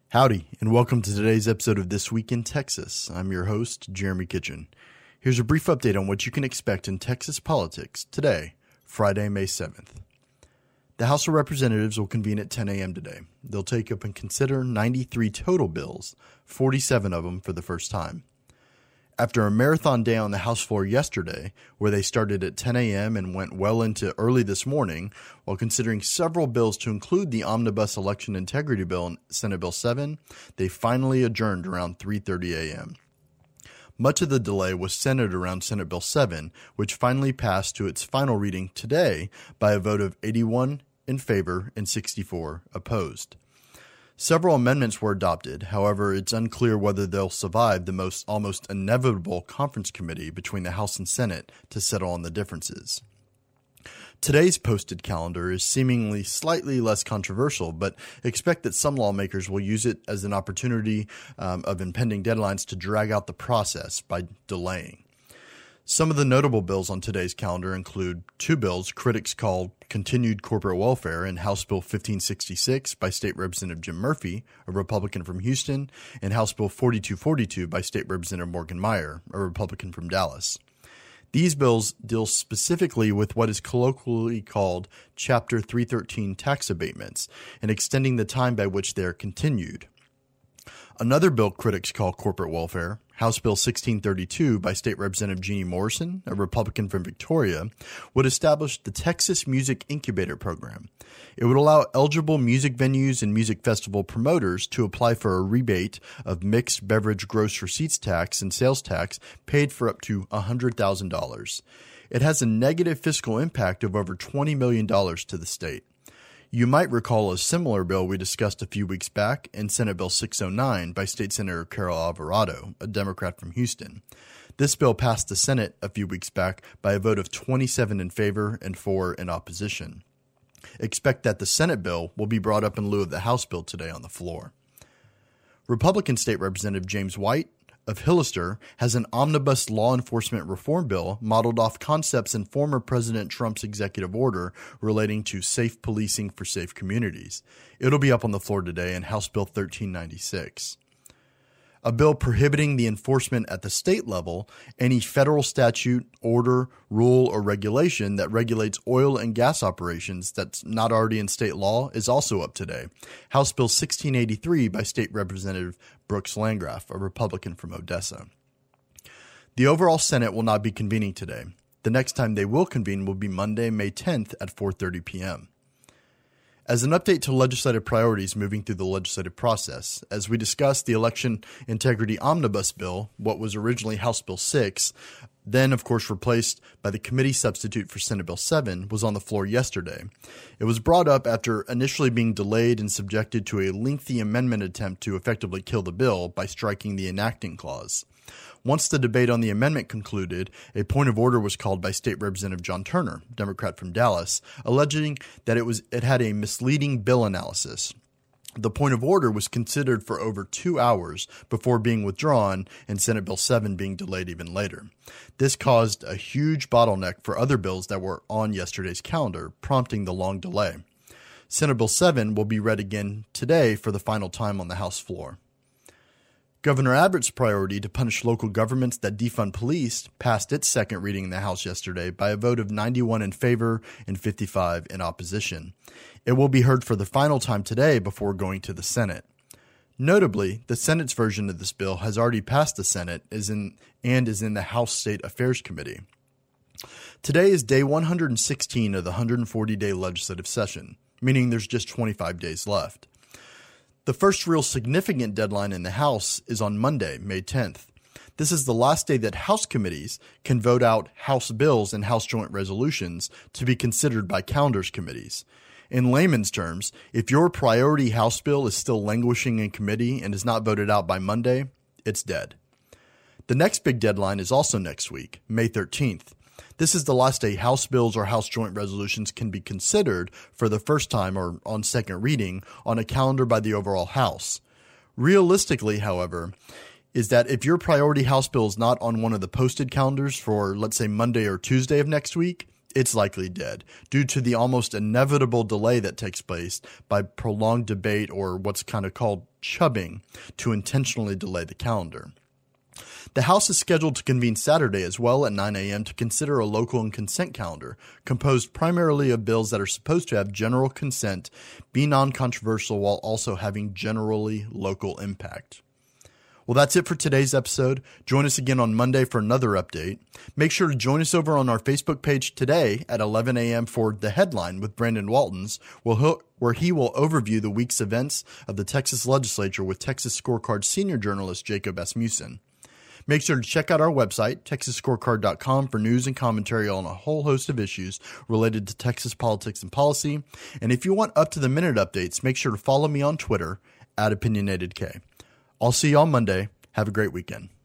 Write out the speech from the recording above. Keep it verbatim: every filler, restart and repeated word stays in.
Howdy, and welcome to today's episode of This Week in Texas. I'm your host, Jeremy Kitchen. Here's a brief update on what you can expect in Texas politics today, Friday, May seventh. The House of Representatives will convene at ten a.m. today. They'll take up and consider ninety-three total bills, forty-seven of them for the first time. After a marathon day on the House floor yesterday, where they started at ten a.m. and went well into early this morning, while considering several bills to include the Omnibus Election Integrity Bill and Senate Bill seven, they finally adjourned around three thirty a.m. Much of the delay was centered around Senate Bill seven, which finally passed to its final reading today by a vote of eighty-one in favor and sixty-four opposed. Several amendments were adopted. However, it's unclear whether they'll survive the most almost inevitable conference committee between the House and Senate to settle on the differences. Today's posted calendar is seemingly slightly less controversial, but expect that some lawmakers will use it as an opportunity um, of impending deadlines to drag out the process by delaying. Some of the notable bills on today's calendar include two bills critics call Continued Corporate Welfare in House Bill fifteen sixty-six by State Representative Jim Murphy, a Republican from Houston, and House Bill forty-two forty-two by State Representative Morgan Meyer, a Republican from Dallas. These bills deal specifically with what is colloquially called Chapter three thirteen tax abatements and extending the time by which they are continued. Another bill critics call corporate welfare, House Bill sixteen thirty-two by State Representative Jeannie Morrison, a Republican from Victoria, would establish the Texas Music Incubator Program. It would allow eligible music venues and music festival promoters to apply for a rebate of mixed beverage gross receipts tax and sales tax paid for up to one hundred thousand dollars. It has a negative fiscal impact of over twenty million dollars to the state. You might recall a similar bill we discussed a few weeks back in Senate Bill six oh nine by State Senator Carol Alvarado, a Democrat from Houston. This bill passed the Senate a few weeks back by a vote of twenty-seven in favor and four in opposition. Expect that the Senate bill will be brought up in lieu of the House bill today on the floor. Republican State Representative James White of Hillister has an omnibus law enforcement reform bill modeled off concepts in former President Trump's executive order relating to safe policing for safe communities. It'll be up on the floor today in House Bill thirteen ninety-six. A bill prohibiting the enforcement at the state level any federal statute, order, rule, or regulation that regulates oil and gas operations that's not already in state law is also up today. House Bill sixteen eighty-three by State Representative Brooks Landgraf, a Republican from Odessa. The overall Senate will not be convening today. The next time they will convene will be Monday, May tenth at four thirty p.m. As an update to legislative priorities moving through the legislative process, as we discussed, the Election Integrity Omnibus Bill, what was originally House Bill six, then of course replaced by the committee substitute for Senate Bill seven, was on the floor yesterday. It was brought up after initially being delayed and subjected to a lengthy amendment attempt to effectively kill the bill by striking the enacting clause. Once the debate on the amendment concluded, a point of order was called by State Representative John Turner, Democrat from Dallas, alleging that it was it had a misleading bill analysis. The point of order was considered for over two hours before being withdrawn and Senate Bill seven being delayed even later. This caused a huge bottleneck for other bills that were on yesterday's calendar, prompting the long delay. Senate Bill seven will be read again today for the final time on the House floor. Governor Abbott's priority to punish local governments that defund police passed its second reading in the House yesterday by a vote of ninety-one in favor and fifty-five in opposition. It will be heard for the final time today before going to the Senate. Notably, the Senate's version of this bill has already passed the Senate is in, and is in the House State Affairs Committee. Today is day one hundred sixteen of the one hundred forty day legislative session, meaning there's just twenty-five days left. The first real significant deadline in the House is on Monday, May tenth. This is the last day that House committees can vote out House bills and House joint resolutions to be considered by calendars committees. In layman's terms, if your priority House bill is still languishing in committee and is not voted out by Monday, it's dead. The next big deadline is also next week, May thirteenth. This is the last day House bills or House joint resolutions can be considered for the first time or on second reading on a calendar by the overall House. Realistically, however, is that if your priority House bill is not on one of the posted calendars for, let's say, Monday or Tuesday of next week, it's likely dead due to the almost inevitable delay that takes place by prolonged debate or what's kind of called chubbing to intentionally delay the calendar. The House is scheduled to convene Saturday as well at nine a.m. to consider a local and consent calendar composed primarily of bills that are supposed to have general consent, be non-controversial while also having generally local impact. Well, that's it for today's episode. Join us again on Monday for another update. Make sure to join us over on our Facebook page today at eleven a.m. for The Headline with Brandon Waltons, where he will overview the week's events of the Texas legislature with Texas Scorecard senior journalist Jacob Asmussen. Make sure to check out our website, texas scorecard dot com, for news and commentary on a whole host of issues related to Texas politics and policy. And if you want up-to-the-minute updates, make sure to follow me on Twitter at OpinionatedK. I'll see you on Monday. Have a great weekend.